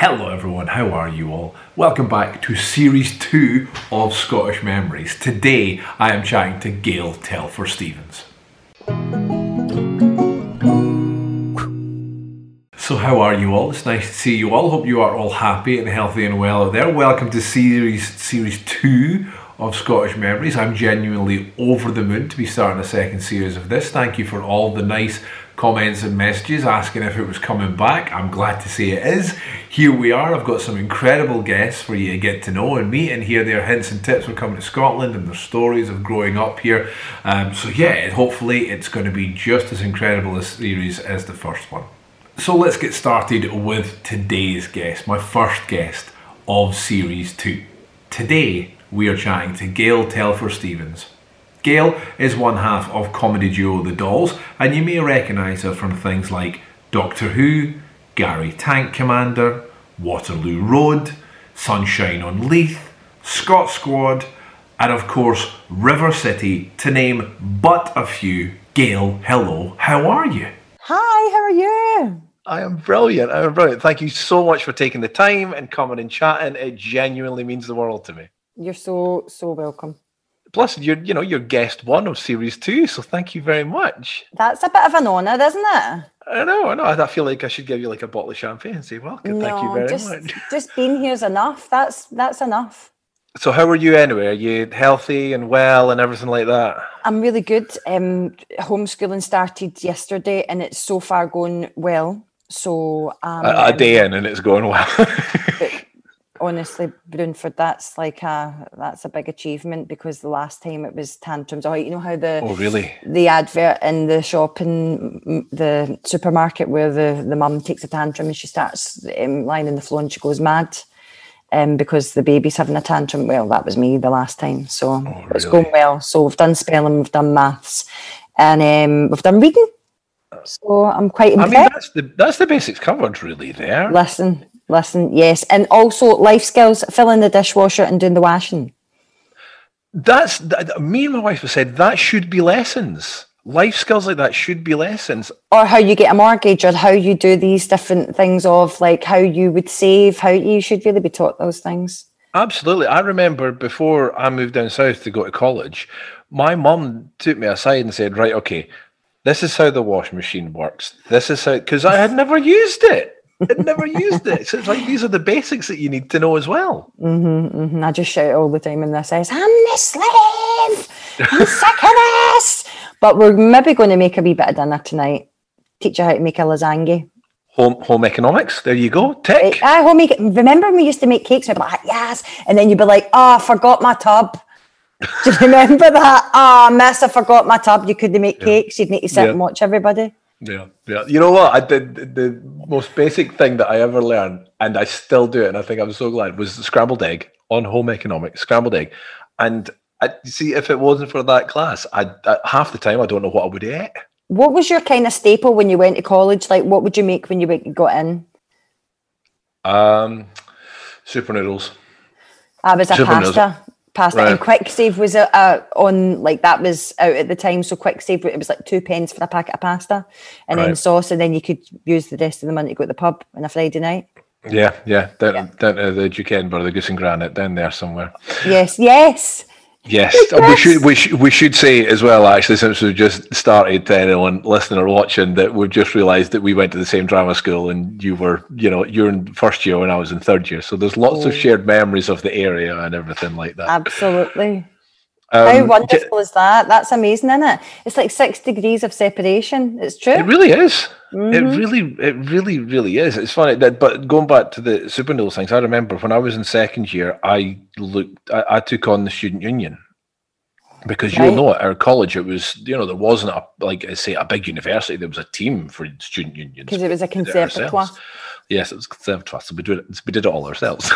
Hello everyone, how are you all? Welcome back to Series 2 of Scottish Memories. Today I am chatting to Gail Telfer-Stevens. So how are you all? It's nice to see you all. Hope you are all happy and healthy and well out there. Welcome to Series 2 of Scottish Memories. I'm genuinely over the moon to be starting a second series of this. Thank you for all the nice comments and messages asking if it was coming back. I'm glad to say it is. Here we are. I've got some incredible guests for you to get to know and meet and hear their hints and tips for coming to Scotland and their stories of growing up here. Hopefully it's going to be just as incredible a series as the first one. So let's get started with today's guest, my first guest of Series 2. Today we are chatting to Gail Telfer-Stevens. Gail is one half of comedy duo The Dolls, and you may recognise her from things like Doctor Who, Gary Tank Commander, Waterloo Road, Sunshine on Leith, Scot Squad, and of course River City, to name but a few. Gail, hello, how are you? Hi, how are you? I am brilliant. Thank you so much for taking the time and coming and chatting. It genuinely means the world to me. You're so welcome. Plus, you're guest one of Series 2, so thank you very much. That's a bit of an honour, isn't it? I know. I feel like I should give you like a bottle of champagne and say, welcome, thank you very much. Just being here's enough. That's enough. So how are you anyway? Are you healthy and well and everything like that? I'm really good. Homeschooling started yesterday and it's so far going well. So a day in and it's going well. But honestly, Brunford, that's a big achievement, because the last time it was tantrums. Oh, you know how the advert in the shop in the supermarket where the mum takes a tantrum and she starts lying on the floor and she goes mad because the baby's having a tantrum. Well, that was me the last time. So It's going well. So we've done spelling, we've done maths, and we've done reading. So I'm quite impressed. I mean, that's the basics covered really there. Listen, yes. And also life skills, filling the dishwasher and doing the washing. Me and my wife have said that should be lessons. Life skills like that should be lessons. Or how you get a mortgage, or how you do these different things of like how you would save, how you should really be taught those things. Absolutely. I remember before I moved down south to go to college, my mum took me aside and said, right, okay, this is how the washing machine works. This is how, because I had never used it. I'd never used it. So it's like, these are the basics that you need to know as well. I just shout all the time in this house, I'm the slave! I'm sick of this! But we're maybe going to make a wee bit of dinner tonight. Teach you how to make a lasagna. Home economics, there you go. Tick. Remember when we used to make cakes? We'd be like, yes. And then you'd be like, I forgot my tub. Do you remember that? Miss, I forgot my tub. You couldn't make cakes. You'd need to sit and watch everybody. Yeah. You know what? I did the most basic thing that I ever learned, and I still do it, and I think I'm so glad, was the scrambled egg on home economics, scrambled egg. And see, if it wasn't for that class, half the time I don't know what I would eat. What was your kind of staple when you went to college? Like, what would you make when you got in? Super noodles. I was pasta. Right. And Quick Save was on, like, that was out at the time. So Quick Save, it was like 2 pence for a packet of pasta, and then sauce, and then you could use the rest of the money to go to the pub on a Friday night. Yeah, down to the Duke Edinburgh, the Goose and Granite, down there somewhere. Yes. We should say as well, actually, since we've just started, to anyone listening or watching, that we've just realised that we went to the same drama school, and you're in first year when I was in third year. So there's lots of shared memories of the area and everything like that. Absolutely. How wonderful is that? That's amazing, isn't it? It's like 6 degrees of separation. It's true. It really is. It really is. It's funny that, but going back to the super noodles things, I remember when I was in second year, I took on the student union, because you'll know at our college, it was, there wasn't a big university. There was a team for student unions. Because it was a conservatoire. Yes, it was conservatoire. So we did it all ourselves.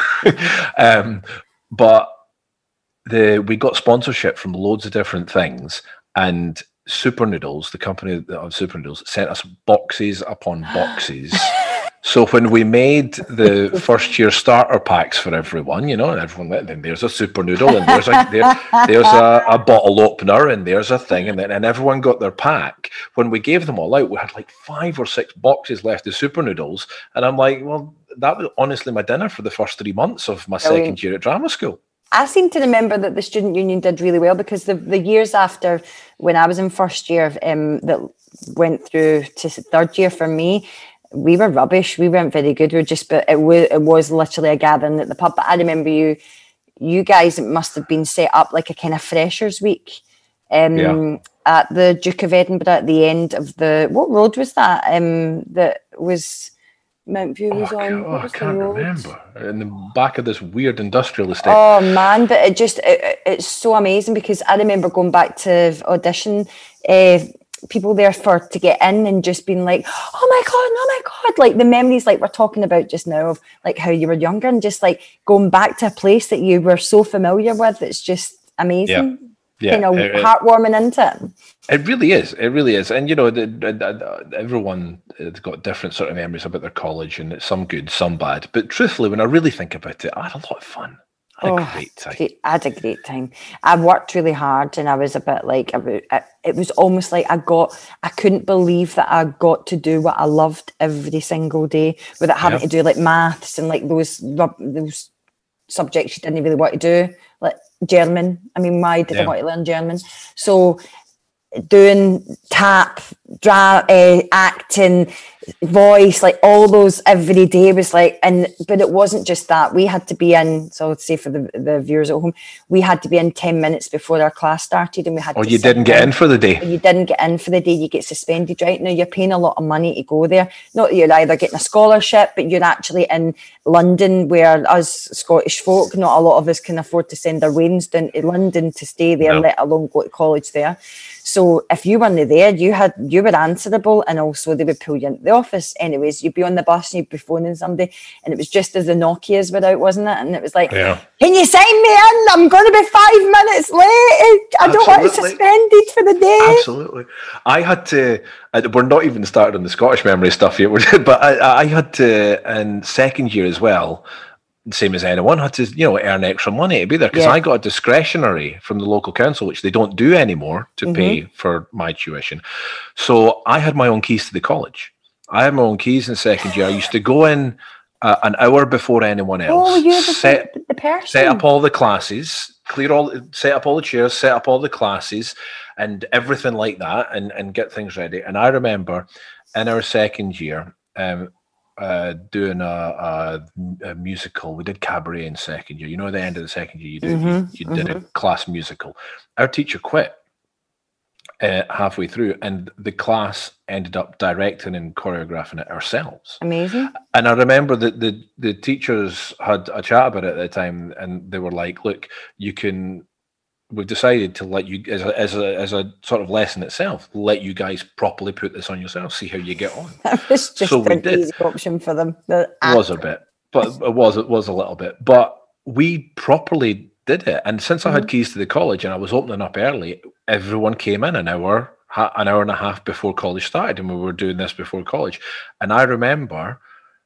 But we got sponsorship from loads of different things, and Super Noodles, the company of Super Noodles, sent us boxes upon boxes So when we made the first year starter packs for everyone, you know, and everyone went, then there's a super noodle, and there's a bottle opener, and there's a thing, and everyone got their pack. When we gave them all out, we had like 5 or 6 boxes left of super noodles, and I'm like, well, was honestly my dinner for the first 3 months of my second year at drama school. I seem to remember that the student union did really well, because the years after, when I was in first year, that went through to third year for me, we were rubbish. We weren't very good. It was literally a gathering at the pub. But I remember you guys, it must have been set up like a kind of freshers week at the Duke of Edinburgh at the end of what road was that? That was Mount View was on. I can't remember. In the back of this weird industrial estate. Oh man, but it's so amazing, because I remember going back to audition, people there to get in and just being like, oh my god, like the memories like we're talking about just now of like how you were younger, and just like going back to a place that you were so familiar with. It's just amazing. Yeah, heartwarming, isn't it? It really is. It really is. And, you know, everyone has got different sort of memories about their college, and some good, some bad. But truthfully, when I really think about it, I had a lot of fun. I had a great time. I had a great time. I worked really hard, and I was a bit like, it was almost like I couldn't believe that I got to do what I loved every single day without having to do like maths and like those subjects you didn't really want to do, like German. I mean, why did I want to learn German? So doing tap, acting, voice, like all those every day was like, but it wasn't just that. We had to be in, so let's say for the viewers at home, we had to be in 10 minutes before our class started, and we had you didn't get in for the day. You didn't get in for the day, you get suspended. Right now, you're paying a lot of money to go there. Not that you're either getting a scholarship, but you're actually in London, where us Scottish folk, not a lot of us can afford to send our wains down to London to stay there, let alone go to college there. So if you weren't there, you were answerable, and also they would pull you into the office. Anyways, you'd be on the bus and you'd be phoning somebody, and it was just as the Nokias were out, wasn't it? And it was like, can you sign me in? I'm going to be 5 minutes late. I don't want to suspended for the day. Absolutely. I had to, we're not even started on the Scottish memory stuff yet, but I had to, in second year as well, same as anyone, had to, earn extra money to be there, because I got a discretionary from the local council, which they don't do anymore, to pay for my tuition. So I had my own keys to the college. I had my own keys in second year. I used to go in an hour before anyone else. Oh, you're the person. Set up all the classes, set up all the chairs, set up all the classes, and everything like that, and get things ready. And I remember in our second year, doing a musical. We did cabaret in second year. At the end of the second year, you did a class musical. Our teacher quit halfway through, and the class ended up directing and choreographing it ourselves. Amazing. And I remember that the teachers had a chat about it at the time, and they were like, "Look, we've decided to let you, as a sort of lesson itself, let you guys properly put this on yourself, see how you get on." That was just an easy option for them. It was a bit, but it was a little bit. But we properly did it. And since I had keys to the college and I was opening up early, everyone came in an hour and a half before college started, and we were doing this before college. And I remember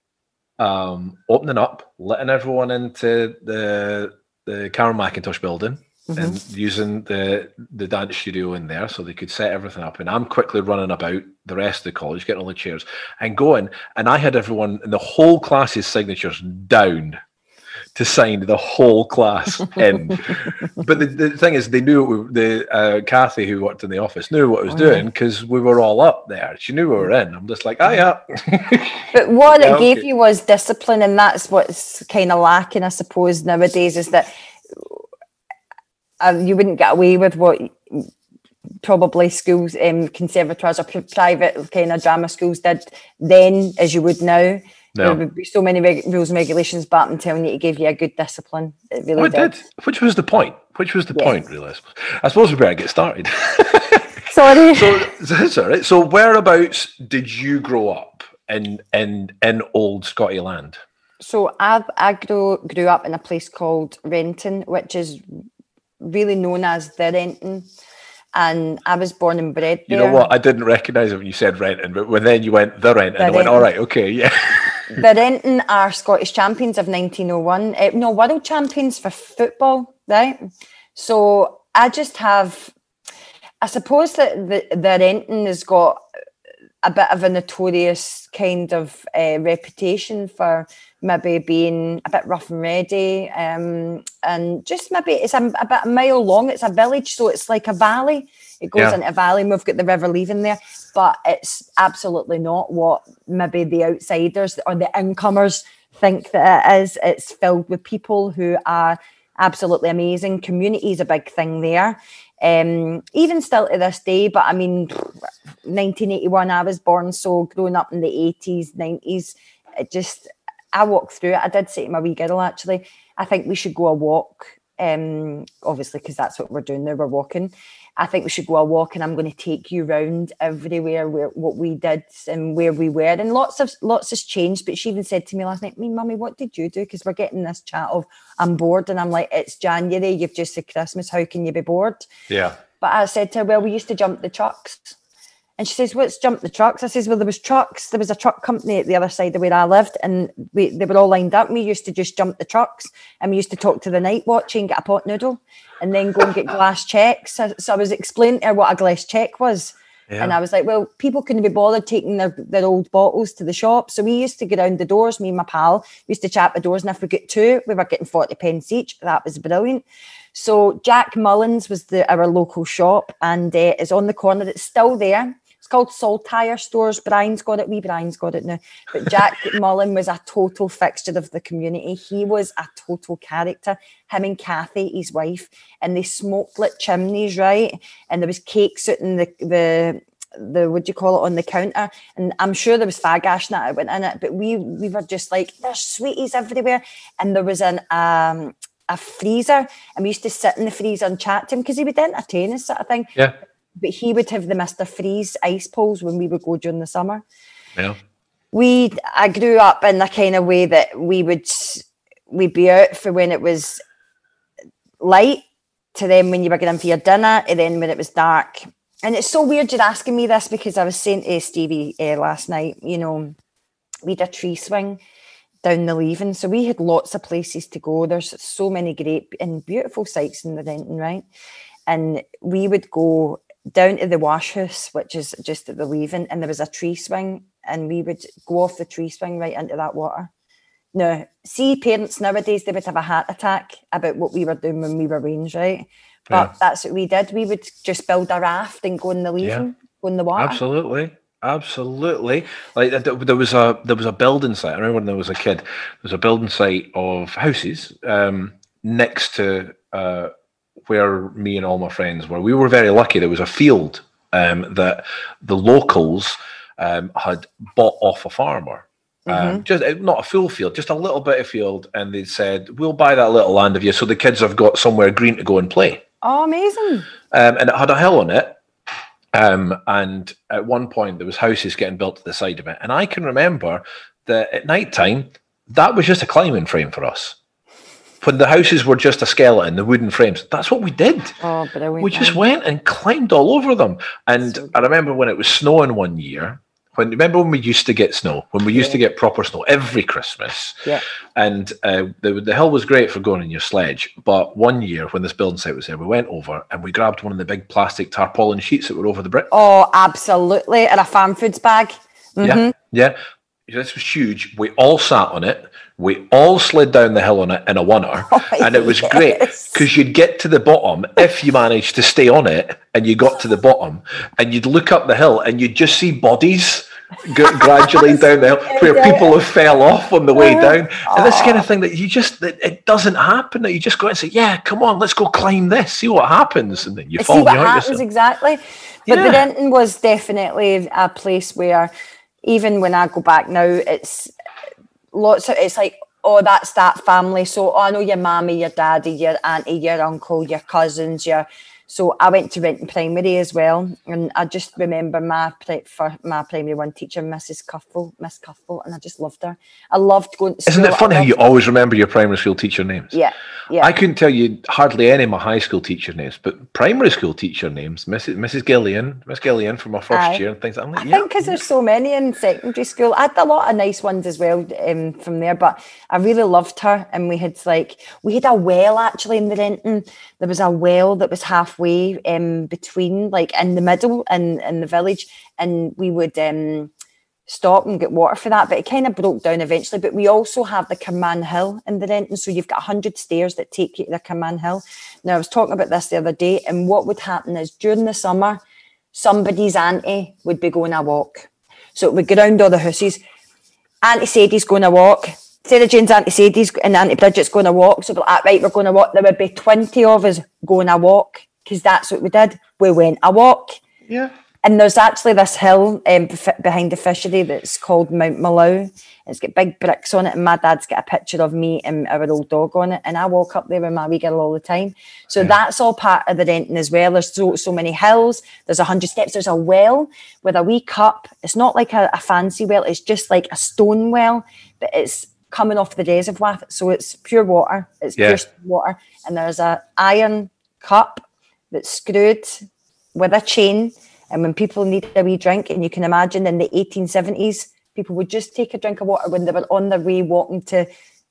opening up, letting everyone into the Karen McIntosh building, and using the dance studio in there so they could set everything up. And I'm quickly running about the rest of the college, getting all the chairs and going. And I had everyone in the whole class's signatures down to sign the whole class in. But the thing is, they knew Kathy, who worked in the office, knew what I was doing, because we were all up there. She knew we were in. I'm just like, yeah. But what it gave you was discipline, and that's what's kind of lacking, I suppose, nowadays, is that you wouldn't get away with what probably schools, conservatoires or private kind of drama schools did then, as you would now. No. There would be so many rules and regulations, but I'm telling you, it gave you a good discipline. It really did. Which was the point. Point, really. I suppose we better get started. Sorry. So, so whereabouts did you grow up in old Scotty land? So I grew up in a place called Renton, which is really known as the Renton, and I was born and bred there. You know what? I didn't recognise it when you said Renton, but when then you went the Renton, I went, all right, okay, yeah. The Renton are Scottish champions of 1901. No, world champions for football, right? So I suppose that the Renton has got a bit of a notorious kind of reputation for maybe being a bit rough and ready, and just maybe it's about a mile long. It's a village, so it's like a valley. It goes into a valley, and we've got the River Leven there, but it's absolutely not what maybe the outsiders or the incomers think that it is. It's filled with people who are absolutely amazing. Community is a big thing there. Even still to this day, but I mean, 1981, I was born, so growing up in the 80s, 90s, I walked through it. I did say to my wee girl, actually, I think we should go a walk, obviously, because that's what we're doing now, we're walking. I think we should go a walk, and I'm going to take you round everywhere what we did and where we were. And lots has changed, but she even said to me last night, Mummy, what did you do? Because we're getting this chat of, I'm bored. And I'm like, it's January, you've just said Christmas, how can you be bored? Yeah. But I said to her, well, we used to jump the trucks. And she says, what's jump the trucks? I says, well, there was trucks. There was a truck company at the other side of where I lived, and they were all lined up. We used to just jump the trucks, and we used to talk to the night watch and get a pot noodle and then go and get glass checks. So I was explaining to her what a glass check was. Yeah. And I was like, well, people couldn't be bothered taking their old bottles to the shop. So we used to go down the doors, me and my pal, we used to chat the doors. And if we got two, we were getting 40 pence each. That was brilliant. So Jack Mullins was our local shop, and it's on the corner. It's still there. It's called Saltire Stores. Brian's got it. Brian's got it now. But Jack Mullen was a total fixture of the community. He was a total character. Him and Kathy, his wife, and they smoked lit chimneys, right? And there was cakes out in the what do you call it, on the counter, and I'm sure there was fag ash that went in it, but we were just like, there's sweeties everywhere. And there was a freezer, and we used to sit in the freezer and chat to him because he would entertain us, sort of thing. Yeah. But he would have the Mr. Freeze ice poles when we would go during the summer. Yeah. I grew up in the kind of way that we'd be out for when it was light, to then when you were going for your dinner, and then when it was dark. And it's so weird you're asking me this, because I was saying to Stevie last night, we had a tree swing down the Leven. So we had lots of places to go. There's so many great and beautiful sites in the Renton, right? And we would go down to the wash house, which is just at the Leven, and there was a tree swing, and we would go off the tree swing right into that water. Now, see, parents nowadays, they would have a heart attack about what we were doing when we were range, right? But that's what we did. We would just build a raft and go in the Leven, go in the water. Absolutely. Like there was a building site. I remember when I was a kid, there was a building site of houses next to where me and all my friends were. We were very lucky. There was a field that the locals had bought off a farmer. Just not a full field, just a little bit of field, and they said, we'll buy that little land of you so the kids have got somewhere green to go and play. Oh, amazing. And it had a hill on it, and at one point there was houses getting built to the side of it, and I can remember that at night time that was just a climbing frame for us. When the houses were just a skeleton, the wooden frames, that's what we did. Oh, brilliant. We just went and climbed all over them. And I remember when it was snowing one year, remember when we used to get snow, when we used to get proper snow every Christmas? Yeah. And the hill was great for going in your sledge. But one year when this building site was there, we went over and we grabbed one of the big plastic tarpaulin sheets that were over the brick. Oh, absolutely. And a farm foods bag. Mm-hmm. Yeah. This was huge. We all sat on it. We all slid down the hill on it in a oneer, and it was great because you'd get to the bottom if you managed to stay on it, and you got to the bottom, and you'd look up the hill, and you'd just see bodies gradually down the hill where people have fell off on the way down, and this kind of thing that it doesn't happen. That you just go and say, "Yeah, come on, let's go climb this, see what happens," and then you fall. See what happens exactly. But the Renton was definitely a place where, even when I go back now, it's like, oh, that's that family. So I know your mammy, your daddy, your auntie, your uncle, your cousins, So I went to Renton Primary as well, and I just remember my primary one teacher, Miss Cuffle, and I just loved her. I loved going to school. Isn't it funny how you always remember your primary school teacher names? Yeah. I couldn't tell you hardly any of my high school teacher names, but primary school teacher names, Miss Gillian from my first year and things like that. I think because there's so many in secondary school. I had a lot of nice ones as well from there, but I really loved her. And we had a well actually in the Renton. There was a well that was halfway halfway between, like in the middle in the village, and we would stop and get water for that, but it kind of broke down eventually. But we also have the Carman Hill in the Renton, so you've got 100 stairs that take you to the Carman Hill. Now, I was talking about this the other day, and what would happen is during the summer, somebody's auntie would be going a walk. So it would go round all the houses. Auntie Sadie's going a walk. Sarah Jane's Auntie Sadie's and Auntie Bridget's going a walk. So we're like, right, we're going a walk. There would be 20 of us going a walk, because that's what we did. We went a walk. Yeah. And there's actually this hill behind the fishery that's called Mount Mallow. It's got big bricks on it, and my dad's got a picture of me and our old dog on it. And I walk up there with my wee girl all the time. So that's all part of the Renton as well. There's so many hills. There's 100 steps. There's a well with a wee cup. It's not like a fancy well. It's just like a stone well, but it's coming off the reservoir. So it's pure water. It's pure water. And there's a iron cup that's screwed with a chain. And when people need a wee drink, and you can imagine in the 1870s, people would just take a drink of water when they were on their way walking to,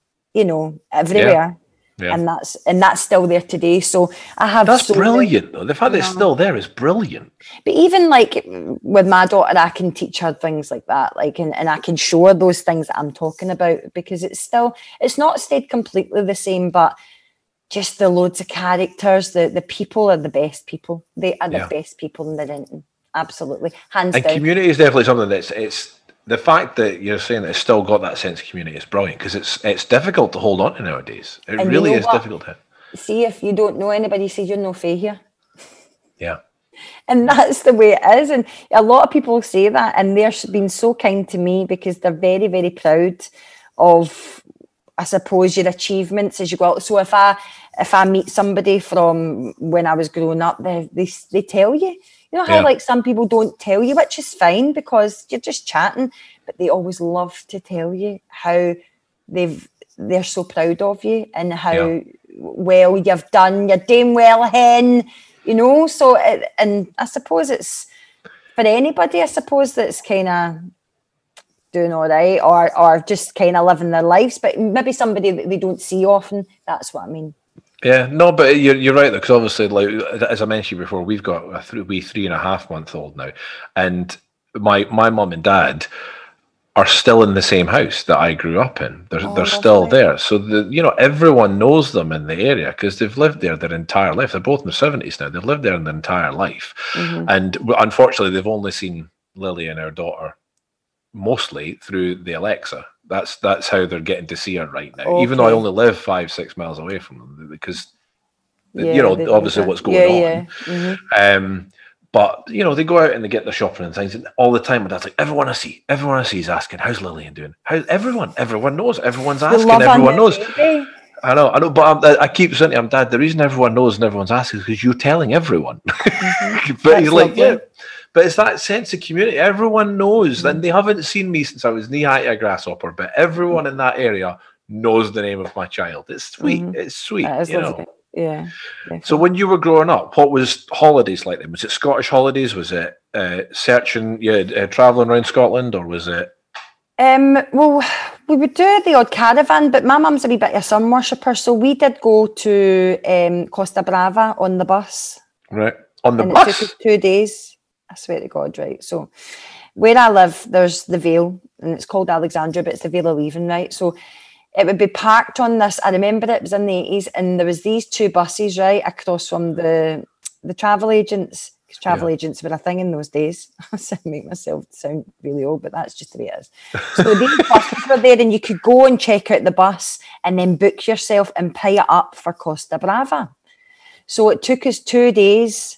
everywhere. Yeah. And that's still there today. So I have. That's brilliant, though. The fact that it's still there is brilliant. But even like with my daughter, I can teach her things like that, and I can show her those things that I'm talking about, because it's not stayed completely the same, but just the loads of characters, the people are the best people. They are the best people in the Renton. Absolutely. Hands down. And community is definitely something it's the fact that you're saying that it's still got that sense of community is brilliant, because it's difficult to hold on to nowadays. It really is difficult to. See, if you don't know anybody, say you're no fae here. Yeah. And that's the way it is. And a lot of people say that, and they're being so kind to me because they're very, very proud of, I suppose, your achievements as you go out. So if I meet somebody from when I was growing up, they tell you. You know how like some people don't tell you, which is fine because you're just chatting, but they always love to tell you how they're so proud of you and how well you've done. You're doing well, hen. So and I suppose it's for anybody. I suppose that's kind of doing all right, or just kind of living their lives, but maybe somebody that they don't see often. That's what I mean. Yeah, no, but you're right, because obviously, like as I mentioned before, we've got a 3.5-month-old now, and my mum and dad are still in the same house that I grew up in. They're still there, so everyone knows them in the area because they've lived there their entire life. They're both in their 70s now. They've lived there their entire life, and unfortunately, they've only seen Lily and our daughter mostly through the Alexa. That's how they're getting to see her right now. Even though I only live 5-6 miles away from them, because obviously what's going on. But they go out and they get their shopping and things, and all the time, and that's like everyone I see is asking, "How's Lillian doing?" Everyone knows, everyone's asking, everyone knows. I know, but I keep saying to him, Dad, the reason everyone knows and everyone's asking is because you're telling everyone. But he's like, yeah. But it's that sense of community. Everyone knows, and they haven't seen me since I was knee-high to a grasshopper, but everyone in that area knows the name of my child. It's sweet. It's sweet, Yeah. So when you were growing up, what was holidays like then? Was it Scottish holidays? Was it travelling around Scotland, or was it? Well, we would do the odd caravan, but my mum's a wee bit of a sun worshipper, so we did go to Costa Brava on the bus. Right, on the bus? It took us 2 days. I swear to God, right? So where I live, there's the Vale, and it's called Alexandria, but it's the Vale of Leven, right? So it would be parked on this. I remember it was in the 80s, and there was these 2 buses, right, across from the travel agents, because travel agents were a thing in those days. I make myself sound really old, but that's just the way it is. So these buses were there, and you could go and check out the bus and then book yourself and pay it up for Costa Brava. So it took us 2 days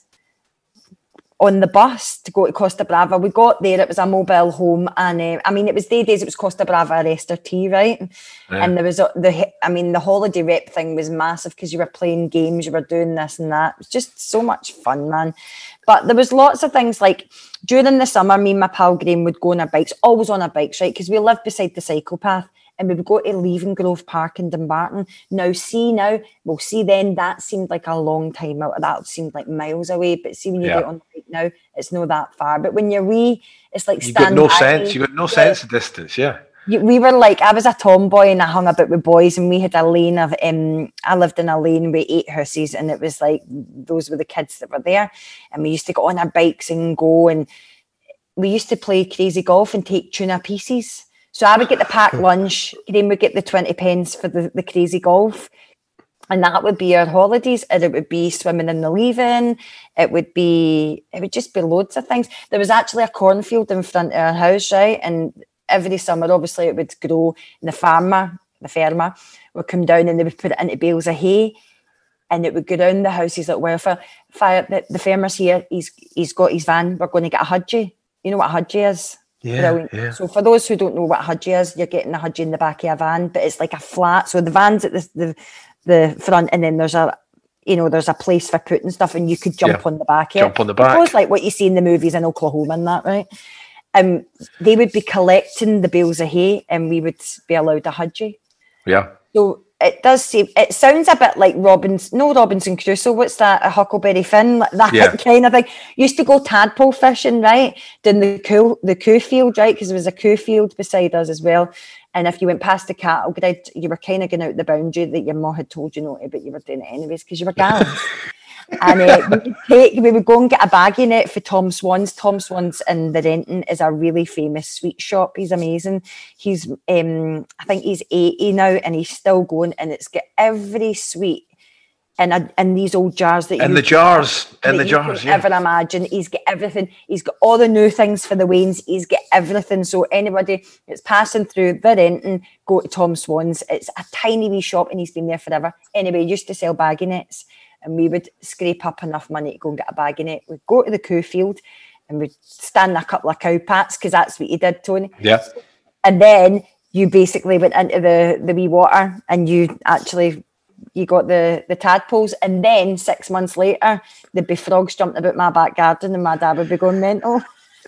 on the bus to go to Costa Brava. We got there, it was a mobile home, and it was days, it was Costa Brava Rester Tea, right? Yeah. And there was the holiday rep thing was massive because you were playing games, you were doing this and that. It was just so much fun, man. But there was lots of things like during the summer, me and my pal Graham would go on our bikes, always on our bikes, right? Because we lived beside the cycle path. And we would go to Leaving Grove Park in Dumbarton. Then that seemed like a long time out. That seemed like miles away. But see, when you get on the bike now, it's not that far. But when you're wee, it's like You've got no sense. You've got no sense of distance, yeah. We were like, I was a tomboy and I hung about with boys, and we had a lane of, I lived in a lane with 8 houses, and it was like, those were the kids that were there. And we used to go on our bikes and go, and we used to play crazy golf and take tuna pieces. So I would get the packed lunch, Graham would get the 20 pence for the crazy golf. And that would be our holidays, and it would be swimming in the Leven. It would just be loads of things. There was actually a cornfield in front of our house, right? And every summer, obviously, it would grow, and the farmer would come down and they would put it into bales of hay, and it would go down the houses like welfare. The farmer's here, he's got his van, we're going to get a hudgie. You know what a hudgie is? Yeah. So for those who don't know what a hudgie is, you're getting a hudgie in the back of a van, but it's like a flat. So the van's at the front, and then there's a place for putting stuff, and you could jump on the back. Jump on the back. It was like what you see in the movies in Oklahoma and that, right? They would be collecting the bales of hay, and we would be allowed a hudgie. Yeah. So it sounds a bit like Robinson Crusoe. What's that? A Huckleberry Finn, that kind of thing. Used to go tadpole fishing, right? Down the coo field, right? Because there was a coo field beside us as well. And if you went past the cattle grid, you were kind of going out the boundary that your mum had told you not to, but you were doing it anyways because you were gals. And we would go and get a baggy net for Tom Swan's. Tom Swan's in the Renton is a really famous sweet shop. He's amazing. He's, I think he's 80 now, and he's still going. And it's got every sweet in these old jars that in the jars, ever imagine. He's got everything. He's got all the new things for the Waynes. He's got everything. So anybody that's passing through the Renton, go to Tom Swan's. It's a tiny wee shop, and he's been there forever. Anyway, he used to sell baggy nets. And we would scrape up enough money to go and get a baggy net. We'd go to the coo field, and we'd stand a couple of cow pats, because that's what you did, Tony. Yeah. And then you basically went into the wee water, and you got the tadpoles. And then 6 months later, there'd be frogs jumping about my back garden, and my dad would be going mental.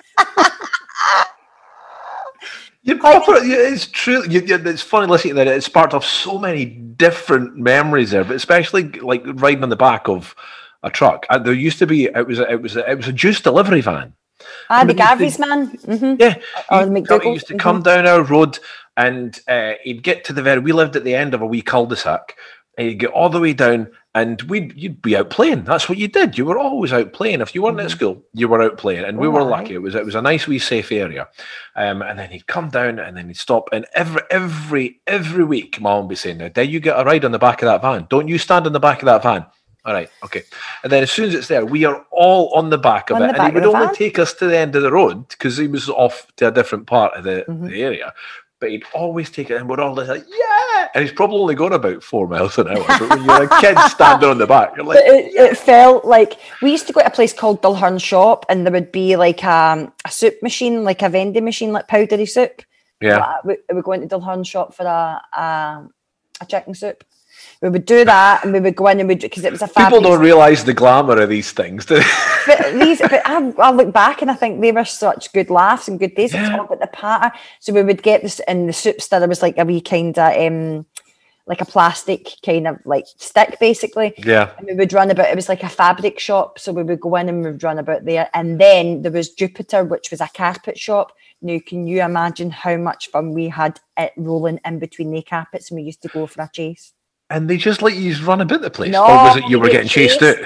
It's true. It's funny listening to that. It sparked off so many different memories there, but especially like riding on the back of a truck. There used to be it was a juice delivery van. The Garvey's man. Mm-hmm. Yeah, he used to come down our road, and he'd get to we lived at the end of a wee cul-de-sac. And you'd get all the way down, and you'd be out playing. That's what you did. You were always out playing. If you weren't at school, you were out playing, and we were lucky. It was a nice wee safe area. And then he'd come down, and then he'd stop. And every week, Mum would be saying, "Now, did you get a ride on the back of that van? Don't you stand on the back of that van." All right, okay. And then as soon as it's there, we are all on the back of it, and he would only take us to the end of the road because he was off to a different part of the area. But he'd always take it, and we're all like, yeah! And he's probably only gone about 4 miles an hour. But when you're a kid standing on the back, you're like... It felt like... We used to go to a place called Dulhern Shop, and there would be like a soup machine, like a vending machine, like powdery soup. Yeah. We would go into Dulhern Shop for a chicken soup. We would do that, and we would go in, and because it was a people don't realise the glamour of these things, do they? But I look back, and I think they were such good laughs and good days. It's all about the patter. So we would get this, and the soup stirrer was like a wee kind of like a plastic kind of like stick, basically. Yeah. And we would run about. It was like a fabric shop, so we would go in and we would run about there. And then there was Jupiter, which was a carpet shop. Now, can you imagine how much fun we had at rolling in between the carpets, and we used to go for a chase? And they just let you run about the place? No, or was it you were getting chased out?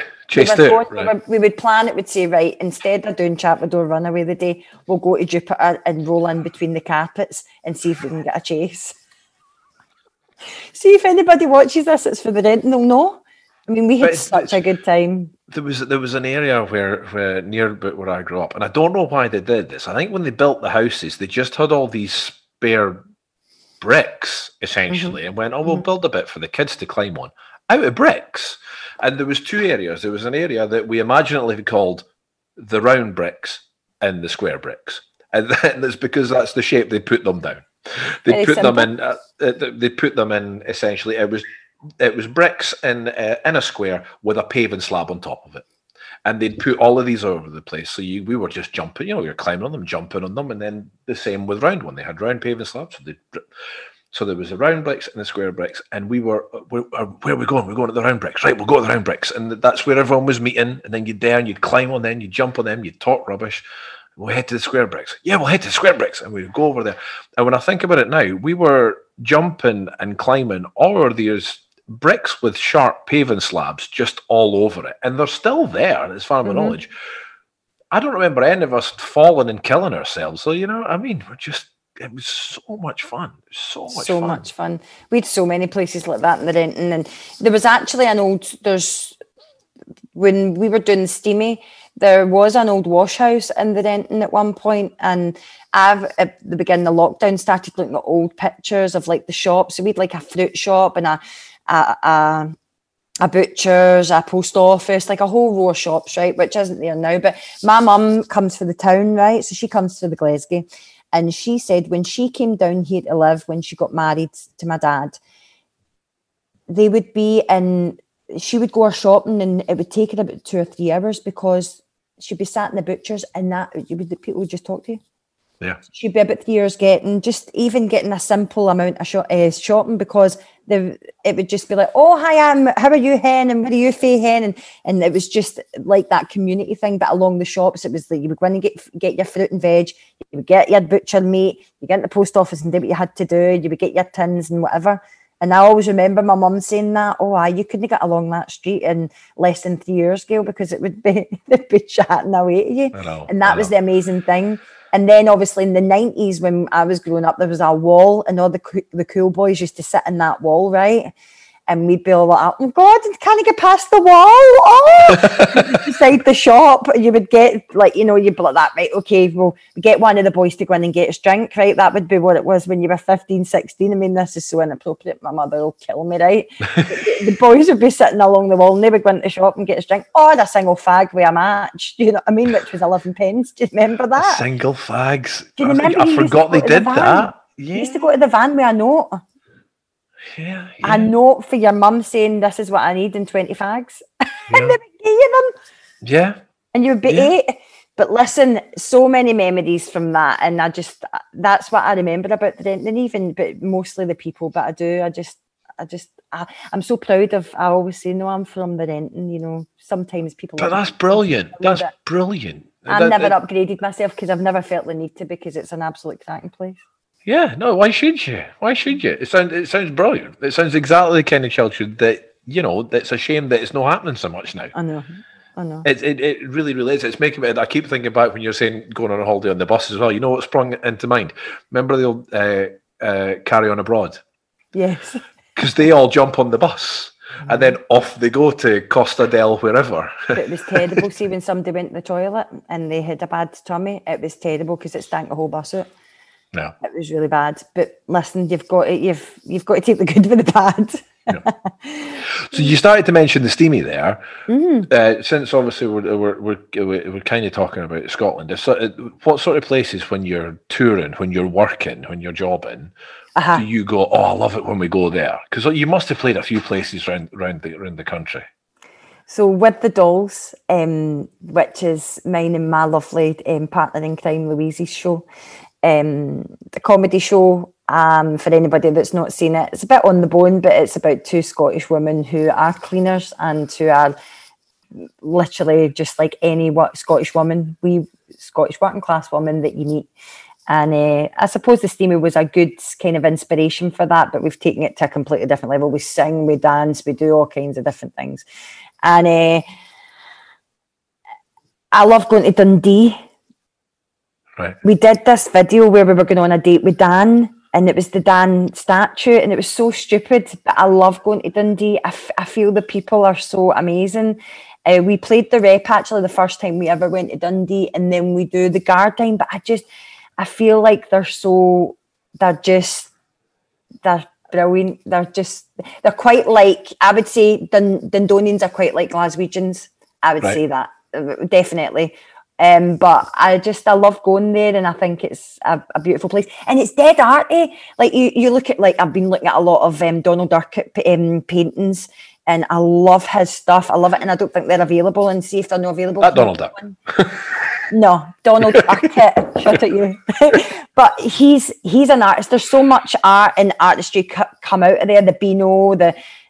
We would plan it, would say, right, instead of doing Chapmador Runaway the day, we'll go to Jupiter and roll in between the carpets and see if we can get a chase. See if anybody watches this, it's for the rent, and they'll know. I mean, we had such a good time. There was an area where near where I grew up, and I don't know why they did this. I think when they built the houses, they just had all these spare bricks essentially, and went, we'll build a bit for the kids to climb on out of bricks. And there was two areas. There was an area that we imaginatively called the round bricks and the square bricks, and that's because that's the shape they put them down. They put them in. They put them in essentially. It was bricks in a square with a paving slab on top of it. And they'd put all of these over the place. So we were just jumping, we were climbing on them, jumping on them. And then the same with round one. They had round paving slabs. So there was the round bricks and the square bricks. And where are we going? We're going to the round bricks. Right, we'll go to the round bricks. And that's where everyone was meeting. And then you'd climb on them, you'd jump on them, you'd talk rubbish. we'll head to the Square Bricks. Yeah, we'll head to Square Bricks. And we'd go over there. And when I think about it now, we were jumping and climbing all over these bricks with sharp paving slabs just all over it. And they're still there, as far as my knowledge. I don't remember any of us falling and killing ourselves. So, you know, I mean, it was so much fun. So much fun. We had so many places like that in the Renton. And there was actually when we were doing Steamy, there was an old wash house in the Renton at one point, and at the beginning of lockdown, started looking at old pictures of like the shops. So we had like a fruit shop and a butcher's, a post office, like a whole row of shops, right, which isn't there now. But my mum comes from the town, right, so she comes to the Glasgow, and she said when she came down here to live, when she got married to my dad, they would be in... She would go shopping and it would take her about 2 or 3 hours because she'd be sat in the butcher's and the people would just talk to you. Yeah. She'd be about 3 hours getting a simple amount of shopping because it would just be like, oh, hi, how are you, hen? And where are you, Faye, hen? And it was just like that community thing. But along the shops, it was like you would go in and get your fruit and veg. You would get your butcher meat. You get in the post office and do what you had to do. You would get your tins and whatever. And I always remember my mum saying that, you couldn't get along that street in less than 3 years, Gail, because they'd be chatting away to you. And that was the amazing thing. And then obviously in the 90s, when I was growing up, there was a wall and all the cool boys used to sit in that wall, right? And we'd be all like, oh God, can't I get past the wall? Oh, beside the shop, you would get like, you know, you'd be like that, right? Okay, well, get one of the boys to go in and get us drink, right? That would be what it was when you were 15, 16. I mean, this is so inappropriate. My mother will kill me, right? The boys would be sitting along the wall and they would go into the shop and get us drink. Or the single fag with a match, do you know what I mean? Which was 11 pence. Do you remember that? Single fags. Do you remember? I forgot they did that. Yeah. You used to go to the van with a note. Yeah. A note for your mum saying this is what I need in 20 fags. And they would give you them. Yeah. And you would be 8. But listen, so many memories from that. And that's what I remember about the Renton, but mostly the people. But I'm so proud of, I always say, no, I'm from the Renton, you know, sometimes people. But that's brilliant. That's brilliant. I've never upgraded myself because I've never felt the need to, because it's an absolute cracking place. Yeah, no, why should you? It sounds brilliant. It sounds exactly the kind of childhood that, you know, that's a shame that it's not happening so much now. I know. It really is. It's making me, I keep thinking back when you're saying going on a holiday on the bus as well. You know what sprung into mind? Remember the old Carry On Abroad? Yes. Because they all jump on the bus and then off they go to Costa del wherever. But it was terrible. See, when somebody went to the toilet and they had a bad tummy, it was terrible because it stank the whole bus out. No, it was really bad. But listen, you've got to take the good with the bad. Yeah. So you started to mention the Steamy there. Since obviously we're kind of talking about Scotland. What sort of places when you're touring, when you're working, when you're jobbing, do you go? Oh, I love it when we go there, because you must have played a few places around the country. So with the Dolls, which is mine and my lovely partner in crime, Louise's show. The comedy show, for anybody that's not seen it, it's a bit on the bone, but it's about 2 Scottish women who are cleaners and who are literally just like any Scottish woman, Scottish working class woman that you meet. And I suppose the Steamy was a good kind of inspiration for that, but we've taken it to a completely different level. We sing, we dance, we do all kinds of different things. And I love going to Dundee. Right. We did this video where we were going on a date with Dan, and it was the Dan statue, and it was so stupid, but I love going to Dundee. I feel the people are so amazing. We played the Rep actually the first time we ever went to Dundee, and then we do the Gardyne, but I feel like they're brilliant. They're quite like, I would say Dundonians are quite like Glaswegians. I would say that, definitely. But I love going there, and I think it's a beautiful place, and it's dead arty. Like you look at, like, I've been looking at a lot of Donald Durkett paintings, and I love his stuff. I love it, and I don't think they're available. And see if they're not available. That Donald Duck. No, Donald Durkett. Shut at you. But he's an artist. There's so much art and artistry come out of there. The Beano,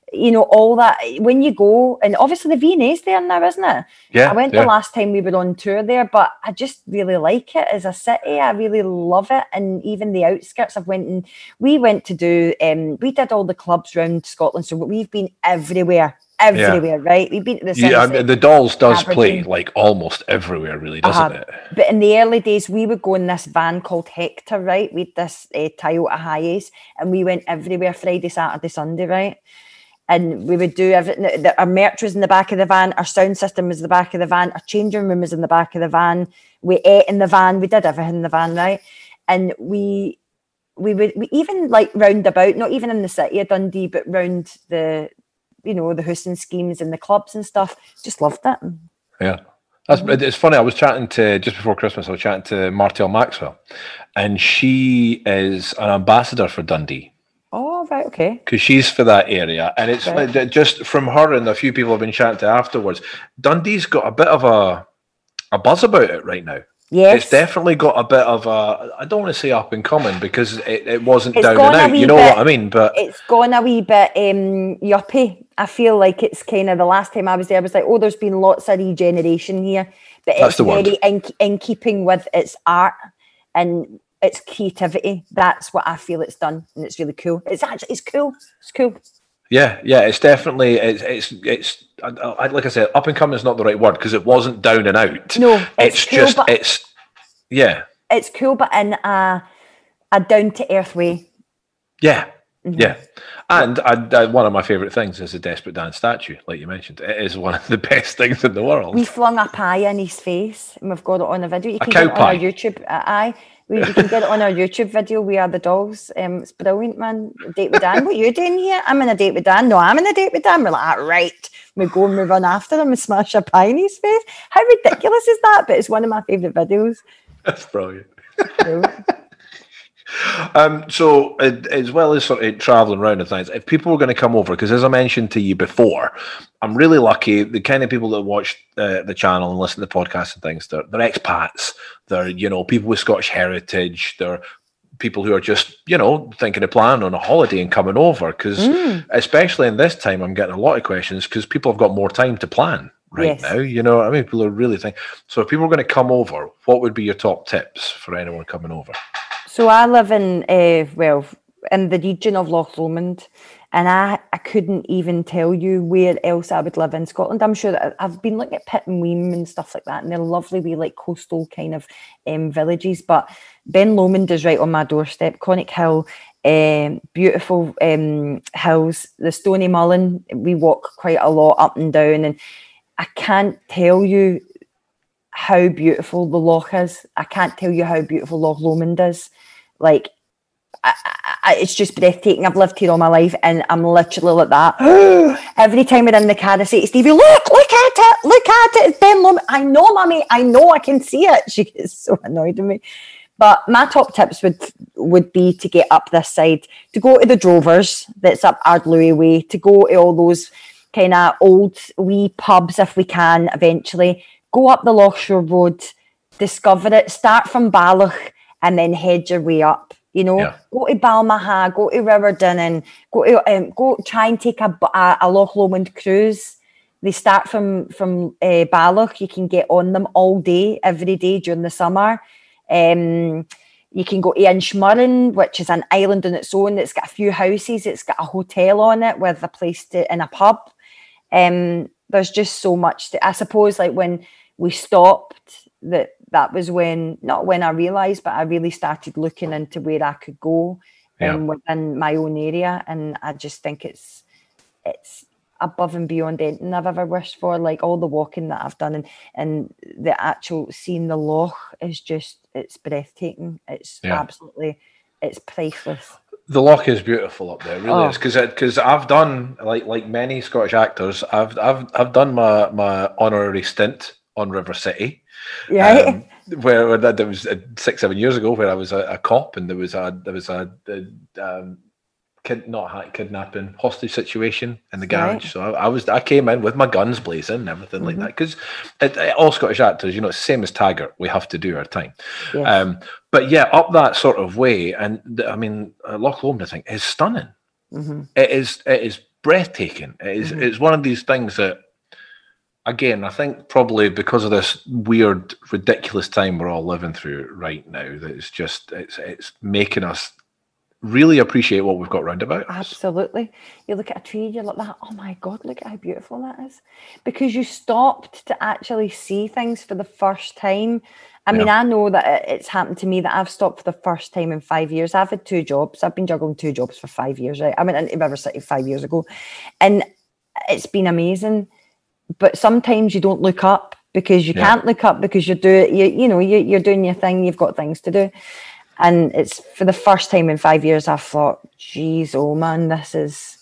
you know, all that. When you go, and obviously the V&A's there now, isn't it? Yeah. I went the last time we were on tour there, but I just really like it as a city. I really love it. And even the outskirts, we went to do, we did all the clubs around Scotland. So we've been everywhere, right? We've been to the the Dolls does play like almost everywhere, really, doesn't it? But in the early days, we would go in this van called Hector, right? We had this Toyota Hiace, and we went everywhere Friday, Saturday, Sunday, right? And we would do everything. Our merch was in the back of the van. Our sound system was in the back of the van. Our changing room was in the back of the van. We ate in the van. We did everything in the van, right? And we even like round about, not even in the city of Dundee, but round the, you know, the housing schemes and the clubs and stuff. Just loved it. Yeah. It's funny. I was chatting to, just before Christmas, I was chatting to Martel Maxwell, and she is an ambassador for Dundee. Oh, right, okay. Because she's for that area, and it's like, just from her and a few people I've been chatting to afterwards, Dundee's got a bit of a buzz about it right now. Yes. It's definitely got a bit of a, I don't want to say up and coming, because it wasn't down and out, you know what I mean? But it's gone a wee bit yuppie. I feel like it's kind of, the last time I was there, I was like, oh, there's been lots of regeneration here, but it's very in keeping with its art and its creativity. That's what I feel it's done, and it's really cool. It's cool. It's cool. Yeah, it's definitely it's like I said, up and coming is not the right word, because it wasn't down and out. No, it's cool, just it's cool, but in a down to earth way. Yeah. Mm-hmm. Yeah. And one of my favourite things is the Desperate Dan statue, like you mentioned. It is one of the best things in the world. We flung a pie in his face, and we've got it on a video. You can get it on our YouTube. You can get it on our YouTube video. We Are the Dolls. It's brilliant, man. Date with Dan. What are you doing here? I'm in a date with Dan. No, I'm in a date with Dan. We're like, right. We go and we run after him and smash a pie in his face. How ridiculous is that? But it's one of my favourite videos. That's brilliant. So as well as sort of traveling around and things, if people were going to come over, because as I mentioned to you before, I'm really lucky. The kind of people that watch the channel and listen to the podcast and things, they're expats. They're, you know, people with Scottish heritage. They're people who are just, you know, thinking of planning on a holiday and coming over. Because especially in this time, I'm getting a lot of questions because people have got more time to plan now. You know, I mean, people are really thinking. So if people are going to come over, what would be your top tips for anyone coming over? So I live in in the region of Loch Lomond, and I couldn't even tell you where else I would live in Scotland. I'm sure that I've been looking at Pitt and Weem and stuff like that, and they're lovely wee like coastal kind of villages. But Ben Lomond is right on my doorstep. Connick Hill, beautiful hills. The Stony Mullen, we walk quite a lot up and down, and I can't tell you how beautiful the loch is. I can't tell you how beautiful Loch Lomond is. Like, it's just breathtaking. I've lived here all my life, and I'm literally like that. Every time we're in the car, I say to Stevie, look at it, it's Ben Lomond. I know, Mummy, I know, I can see it. She gets so annoyed with me. But my top tips would be to get up this side, to go to the Drovers, that's up Ardlui Way, to go to all those kind of old wee pubs if we can eventually. Go up the Loch Shore Road, discover it, start from Balloch and then head your way up, you know. Go to Balmaha, go to Riverdin, go try and take a Loch Lomond cruise. They start from Balloch. You can get on them all day, every day during the summer. You can go to Inchmurrin, which is an island on its own. It's got a few houses. It's got a hotel on it with a place and a pub. There's just so much. I suppose like when we stopped, that was when, not when I realised, but I really started looking into where I could go within my own area. And I just think it's above and beyond anything I've ever wished for. Like all the walking that I've done and the actual seeing the loch is just, it's breathtaking. It's absolutely, it's priceless. The loch is beautiful up there, it really is, because I've done like many Scottish actors, I've done my honorary stint on River City, where that was 6-7 years ago, where I was a cop, and there was a kidnapping hostage situation in the garage. So I came in with my guns blazing and everything like that, because all Scottish actors, you know, it's the same as Taggart, we have to do our time. But yeah, up that sort of way, and I mean Loch Lomond, I think, is stunning. It is breathtaking. It's one of these things that, again, I think probably because of this weird, ridiculous time we're all living through right now, that it's making us really appreciate what we've got round about us. Absolutely. You look at a tree, you're like that, oh my God, look at how beautiful that is. Because you stopped to actually see things for the first time. I mean, I know that it's happened to me that I've stopped for the first time in 5 years. I've had 2 jobs. I've been juggling 2 jobs for 5 years, right? I went into River City 5 years ago, and it's been amazing. But sometimes you don't look up because you can't look up because you're doing your thing. You've got things to do. And it's for the first time in 5 years, I've thought, geez, oh man, this is,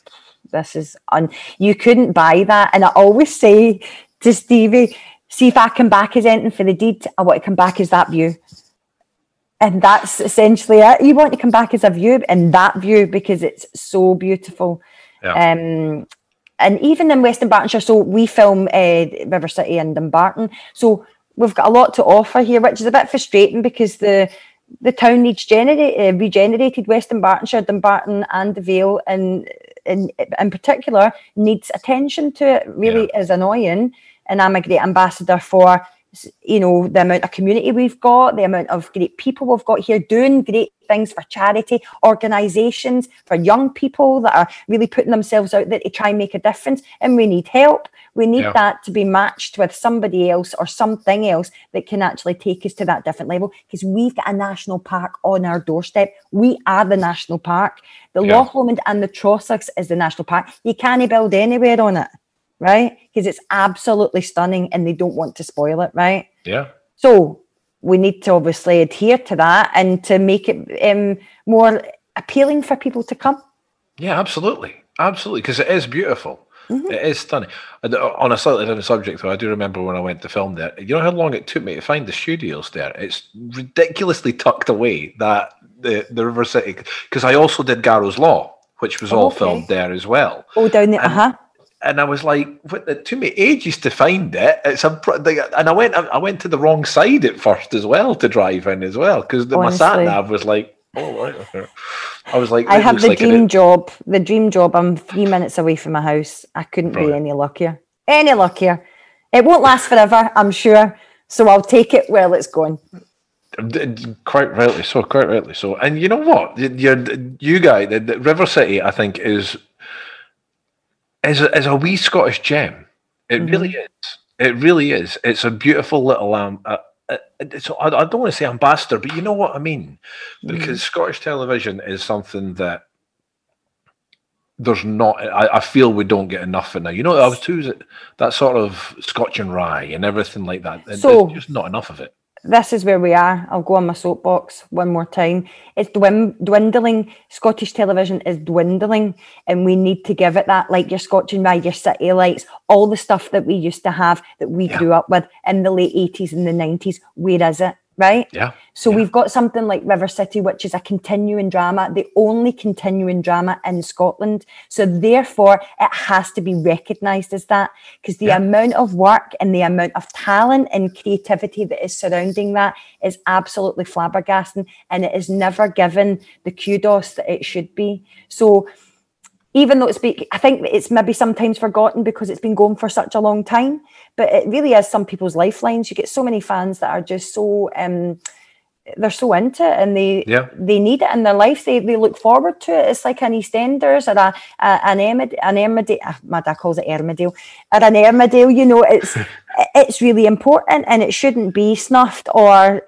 you couldn't buy that. And I always say to Stevie, see if I come back as anything for the deed, I want to come back as that view. And that's essentially it. You want to come back as a view, and that view, because it's so beautiful. Yeah. And even in West Dunbartonshire, so we film River City and Dumbarton. So we've got a lot to offer here, which is a bit frustrating because the town needs regenerated. West Dunbartonshire, Dumbarton and the Vale in particular needs attention to it. Really is annoying. And I'm a great ambassador for, the amount of community we've got, the amount of great people we've got here doing great things for charity, organisations, for young people that are really putting themselves out there to try and make a difference. And we need help. We need that to be matched with somebody else or something else that can actually take us to that different level, because we've got a national park on our doorstep. We are the national park. The Loch Lomond and the Trossachs is the national park. You can't build anywhere on it, right? Because it's absolutely stunning and they don't want to spoil it, right? Yeah. So we need to obviously adhere to that and to make it more appealing for people to come. Yeah, absolutely. Absolutely, because it is beautiful. Mm-hmm. It is stunning. On a slightly different subject, though, I do remember when I went to film there, you know how long it took me to find the studios there? It's ridiculously tucked away, that the River City, because I also did Garrow's Law, which was all filmed there as well. Oh, down there, And I was like, it took me ages to find it. And I went to the wrong side at first as well to drive in as well, because my sat nav was like, oh right, okay. I was like, I have the dream job. The dream job. I'm 3 minutes away from my house. I couldn't be any luckier. Any luckier. It won't last forever, I'm sure. So I'll take it while it's going. Quite rightly so. And you know what? You guys, the River City, I think, is a wee Scottish gem. It really is. It really is. It's a beautiful little I don't want to say ambassador, but you know what I mean, because Scottish television is something that there's not. I feel we don't get enough of now. You know, I was too that sort of Scotch and rye and everything like that. So, there's just not enough of it. This is where we are. I'll go on my soapbox one more time. It's dwindling. Scottish television is dwindling, and we need to give it that, like your Scotch and rye, your City Lights, all the stuff that we used to have that we grew up with in the late 80s and the 90s. Where is it? Right? Yeah. So we've got something like River City, which is a continuing drama, the only continuing drama in Scotland. So therefore, it has to be recognised as that, because the amount of work and the amount of talent and creativity that is surrounding that is absolutely flabbergasting, and it is never given the kudos that it should be. So even though I think it's maybe sometimes forgotten because it's been going for such a long time, but it really is some people's lifelines. You get so many fans that are just so, they're so into it, and they need it in their life. They look forward to it. It's like an EastEnders or an Emmerdale. My dad calls it Emmerdale, or an Emmerdale. You know, it's really important, and it shouldn't be snuffed or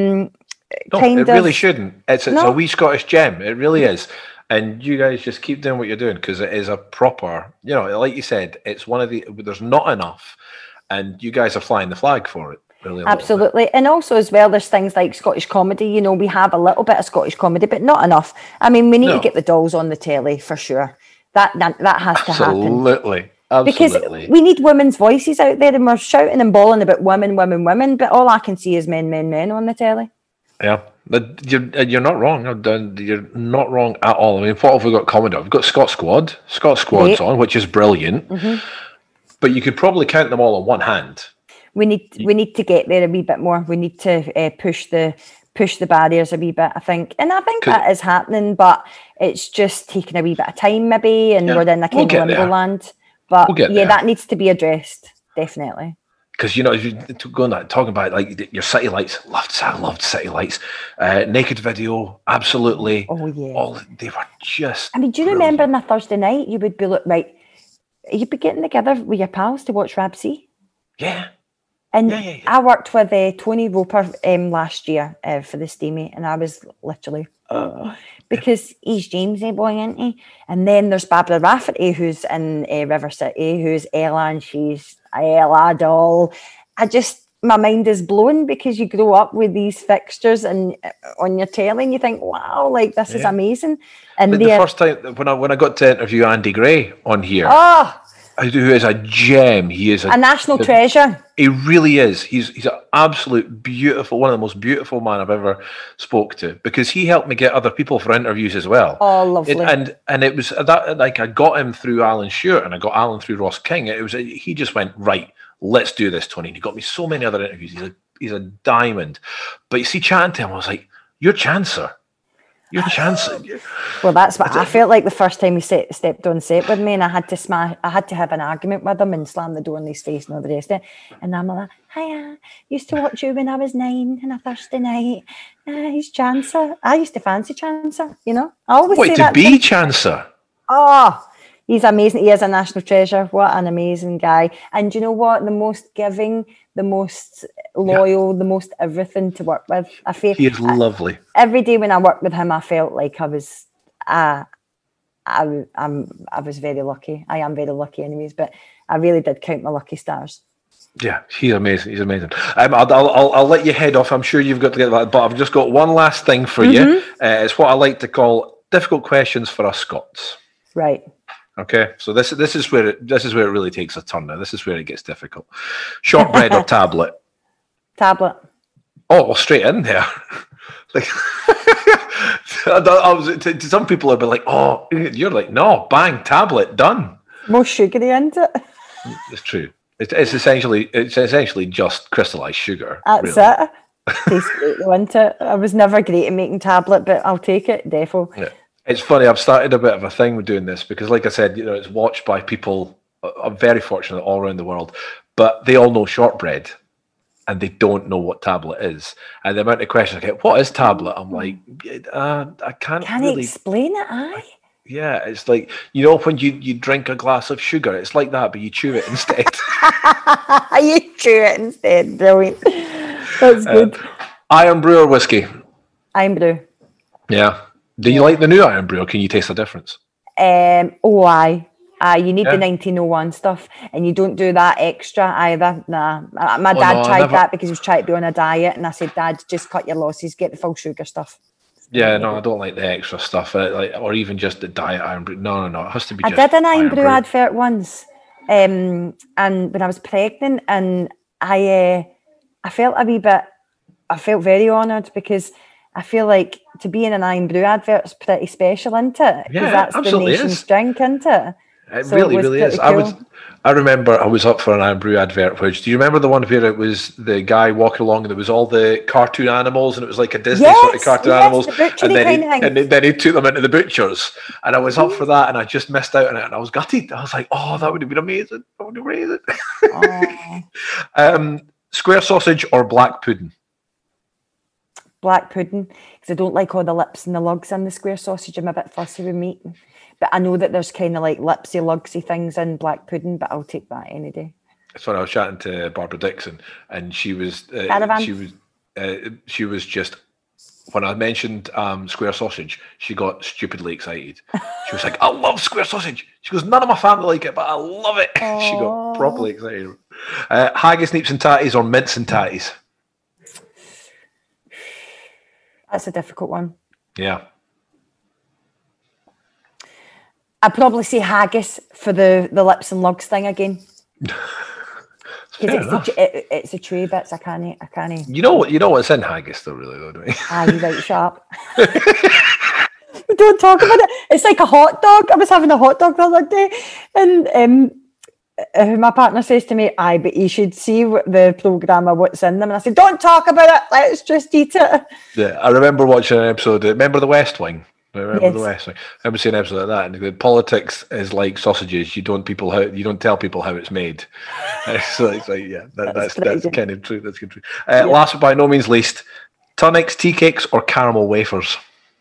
it really shouldn't. It's a wee Scottish gem. It really is. And you guys just keep doing what you're doing, because it is a proper, like you said, it's one of there's not enough, and you guys are flying the flag for it. Really, absolutely. And also as well, there's things like Scottish comedy. We have a little bit of Scottish comedy, but not enough. I mean, we need to get the dolls on the telly for sure. That has to happen. Absolutely. Because we need women's voices out there, and we're shouting and bawling about women, but all I can see is men on the telly. Yeah. But you're not wrong. You're not wrong at all. I mean, what have we got coming up? We've got Scott Squad. Scott Squad's on, which is brilliant. Mm-hmm. But you could probably count them all on one hand. We need to get there a wee bit more. We need to push the push the barriers a wee bit, I think. And I think that is happening, but it's just taking a wee bit of time maybe, and we're in a kind of limbo land. But that needs to be addressed, definitely. Because, you know, talking about like your City Lights, I loved City Lights. Naked Video, absolutely. Oh, yeah. They were just I mean, do you remember on a Thursday night, you would be right, you'd be getting together with your pals to watch Rab C? Yeah. And I worked with Tony Roper last year for the Steamy, and I was literally, because he's Jamesy boy, isn't he? And then there's Barbara Rafferty, who's in River City, who's Ella, and she's Ella doll. My mind is blown because you grow up with these fixtures and on your telly, and you think, wow, like this is amazing. And the first time when I got to interview Andy Gray on here, who is a gem. He is a national treasure. He really is. He's an absolute beautiful, one of the most beautiful man I've ever spoke to, because he helped me get other people for interviews as well. Oh, lovely. And it was that, like, I got him through Alan Stewart and I got Alan through Ross King. He just went, right, let's do this, Tony. And he got me so many other interviews. He's a diamond. But you see, chatting to him, I was like, you're Chancer. You're Chancer. Well, that's what I felt like the first time he stepped on set with me, and I had to have an argument with him and slam the door in his face and all the rest of it. And I'm like, hiya, used to watch you when I was 9 on a Thursday night. He's Chancer. I used to fancy Chancer, you know. I always say that. Wait, to be Chancer? Oh, he's amazing. He is a national treasure. What an amazing guy. And you know what? The most giving, the most loyal, the most everything to work with. He is lovely. Every day when I worked with him, I felt like I was very lucky. I am very lucky anyways, but I really did count my lucky stars. Yeah, he's amazing. He's amazing. I'll let you head off. I'm sure you've got to get that, but I've just got one last thing for you. It's what I like to call difficult questions for us Scots. Right. Okay, so this is where it really takes a turn now. This is where it gets difficult. Shortbread or tablet? Tablet. Oh, well, straight in there. Like, some people are like, "Oh, you're like, no, bang, tablet, done." Most sugary, isn't it? It's true. It's essentially just crystallized sugar. That's really. It. Tastes great, isn't it? I was never great at making tablet, but I'll take it, defo. Yeah. It's funny, I've started a bit of a thing with doing this because, like I said, you know, it's watched by people. I'm very fortunate all around the world, but they all know shortbread and they don't know what tablet is. And the amount of questions I get, what is tablet? I'm like, I can't really explain it, Yeah, it's like, you know, when you drink a glass of sugar, it's like that, but you chew it instead. You chew it instead, brilliant. That's good. Iron Brew or whiskey? Iron Brew. Yeah. Do you like the new Iron Brew, or can you taste the difference? Aye. You need the 1901 stuff, and you don't do that extra either. Nah. My dad tried that because he was trying to be on a diet, and I said, Dad, just cut your losses, get the full sugar stuff. Yeah, no, I don't like the extra stuff, or even just the diet Iron Brew. No, it has to be. I did an Iron Brew advert once, and when I was pregnant, and I felt a wee bit. I felt very honoured because I feel like to be in an Iron Brew advert is pretty special, isn't it? Because that's the nation's drink, isn't it? It really is. Cool. I remember I was up for an Iron Brew advert. Do you remember the one where it was the guy walking along and there was all the cartoon animals and it was like a Disney sort of cartoon animals, and then he took them into the butchers, and I was up for that and I just missed out on it and I was gutted. I was like, oh, that would have been amazing. That would have been amazing. Square sausage or black pudding? Black pudding, because I don't like all the lips and the lugs in the square sausage. I'm a bit fussy with meat, but I know that there's kind of like lipsy, lugsy things in black pudding, but I'll take that any day. So I was chatting to Barbara Dixon, and she was she was just, when I mentioned square sausage, she got stupidly excited. She was like, I love square sausage. She goes, none of my family like it, but I love it. She got properly excited. Haggis, neeps and tatties or mince and tatties? That's a difficult one. Yeah. I'd probably say haggis for the lips and lugs thing again. Because it's the chewy bits. I can't. You know what's in haggis though, really, though, don't you? You're right, sharp. We don't talk about it. It's like a hot dog. I was having a hot dog the other day, and my partner says to me, aye, but you should see the programme of what's in them. And I said, don't talk about it, let's just eat it. Yeah, I remember watching an episode, remember The West Wing? The West Wing. I remember seeing an episode like that, and the politics is like sausages. You don't tell people how it's made. So it's like, yeah, that's kind of true. That's true. Last but by no means least, Tunnocks, tea cakes, or caramel wafers?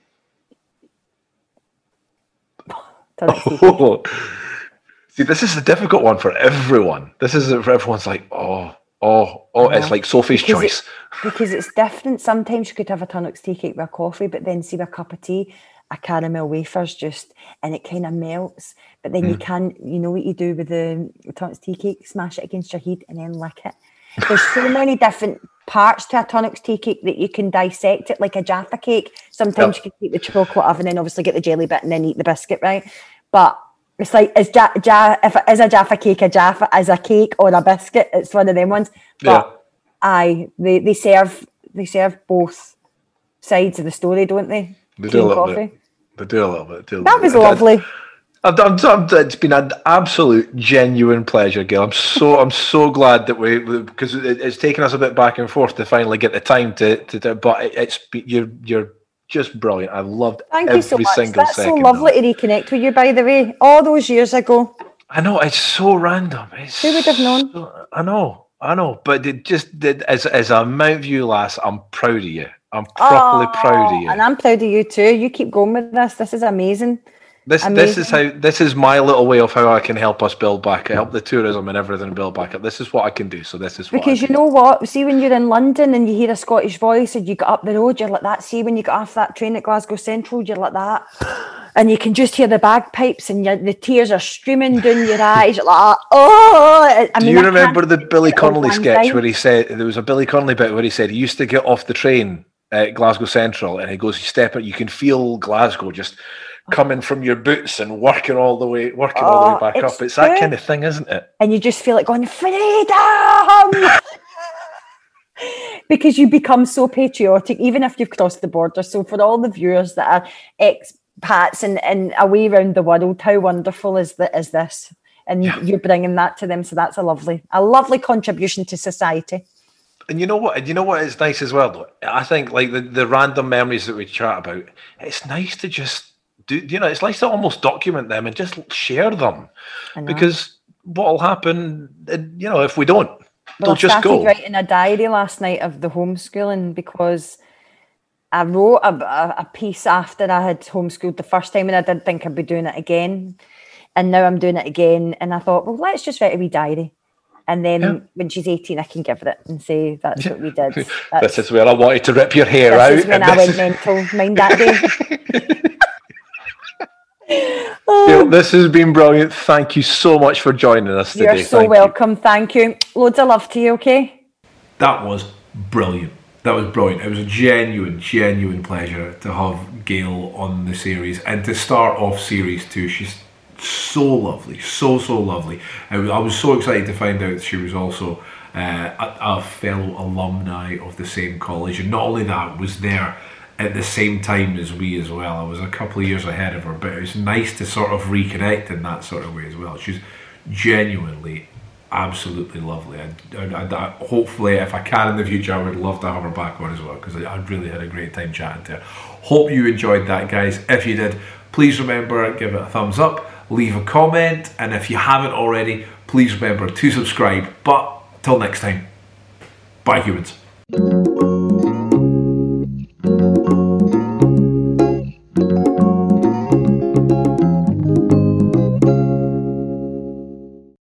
See, this is a difficult one for everyone. This is for everyone's like, it's like Sophie's choice. Because it's different. Sometimes you could have a Tunnocks tea cake with a coffee, but then see with a cup of tea, a caramel wafer's and it kind of melts. But then you know what you do with the Tunnocks tea cake? Smash it against your head and then lick it. There's so many different parts to a Tunnocks tea cake that you can dissect it like a Jaffa cake. Sometimes you can take the chocolate oven and obviously get the jelly bit and then eat the biscuit, right? But it's like, if it is a Jaffa cake, a Jaffa is a cake or a biscuit. It's one of them ones. But they serve both sides of the story, don't they? They do a little bit. They do a little bit. That was lovely. It's been an absolute, genuine pleasure, Gail. I'm so glad that because it's taken us a bit back and forth to finally get the time to but you're just brilliant. I loved every single second. That's so lovely to reconnect with you, by the way, all those years ago. I know, it's so random. Who would have known? I know, but it just as a Mount View lass, I'm proud of you. I'm properly proud of you, and I'm proud of you too. You keep going with this. This is amazing. This is my little way of how I can help us build back, help the tourism and everything build back up. This is what I can do. So this is what because you know what? See, when you're in London and you hear a Scottish voice and you get up the road, you're like that. See, when you get off that train at Glasgow Central, you're like that, and you can just hear the bagpipes and the tears are streaming down your eyes. You're like, do you remember the Billy Connolly sketch where he said there was a Billy Connolly bit where he said he used to get off the train at Glasgow Central and he goes, you step out, you can feel Glasgow just coming from your boots and working all the way back up. It's that kind of thing, isn't it? And you just feel like going, freedom! Because you become so patriotic, even if you've crossed the border. So for all the viewers that are expats and away around the world, how wonderful is this? And you're bringing that to them. So that's a lovely contribution to society. And you know what is nice as well, though? I think like the random memories that we chat about, it's nice to just it's nice to almost document them and just share them, because what will happen, if we don't, they'll just go. I started writing a diary last night of the homeschooling because I wrote a piece after I had homeschooled the first time and I didn't think I'd be doing it again, and now I'm doing it again, and I thought, well, let's just write a wee diary. And then when she's 18, I can give her it and say, that's what we did. This is where I wanted to rip your hair out. This is when I went mental, mind that day. This has been brilliant. Thank you so much for joining us today. You're so welcome. Thank you. Loads of love to you, okay? That was brilliant. It was a genuine pleasure to have Gail on the series and to start off series 2. She's so lovely, so lovely. I was so excited to find out she was also a fellow alumni of the same college, and not only that, was there at the same time as we as well. I was a couple of years ahead of her, but it was nice to sort of reconnect in that sort of way as well. She's genuinely absolutely lovely. I hopefully, if I can in the future, I would love to have her back on as well, because I really had a great time chatting to her. Hope you enjoyed that, guys. If you did, please remember, give it a thumbs up, leave a comment, and if you haven't already, please remember to subscribe. But till next time, bye humans.